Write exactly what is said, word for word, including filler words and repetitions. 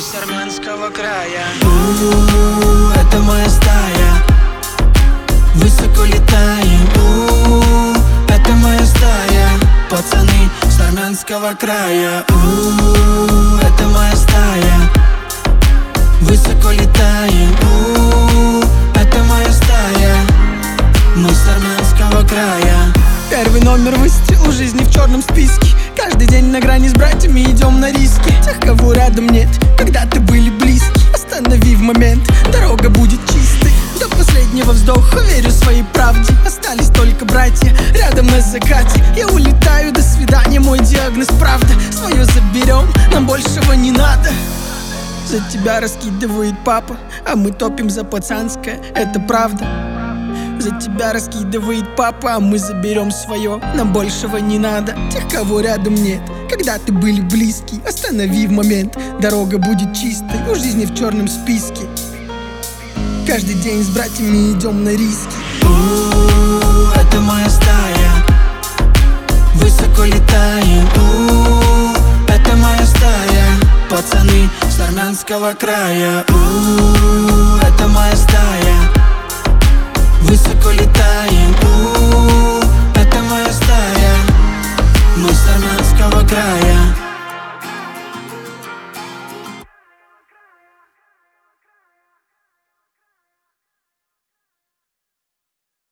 с армянского края. У-у-у, это моя стая. Высоко летаем. У-у-у, это моя стая. Пацаны с армянского края. У-у-у, это моя стая. Высоко летаем. У-у-у, это моя стая. Мы с армянского края. Первый номер выстрел жизни в черном списке. Каждый день на грани с братьями идем на риски. Тех, кого рядом нет, когда-то были близки. Останови в момент, дорога будет чистой. До последнего вздоха верю своей правде. Остались только братья рядом на закате. Я улетаю, до свидания, мой диагноз правда. Свое заберем, нам большего не надо. За тебя раскидывает папа, а мы топим за пацанское, это правда. За тебя раскидывает папа, а мы заберем свое, нам большего не надо. Тех, кого рядом нет, когда-то были близки. Останови в момент, дорога будет чистой. У жизни в черном списке. Каждый день с братьями идем на риски. У-у-у, это моя стая. Высоко летаем. У-у-у, это моя стая. Пацаны с армянского края. У-у-у, это моя стая. Высоко летаем. У-у-у, это моя стая. Мы с армянского края.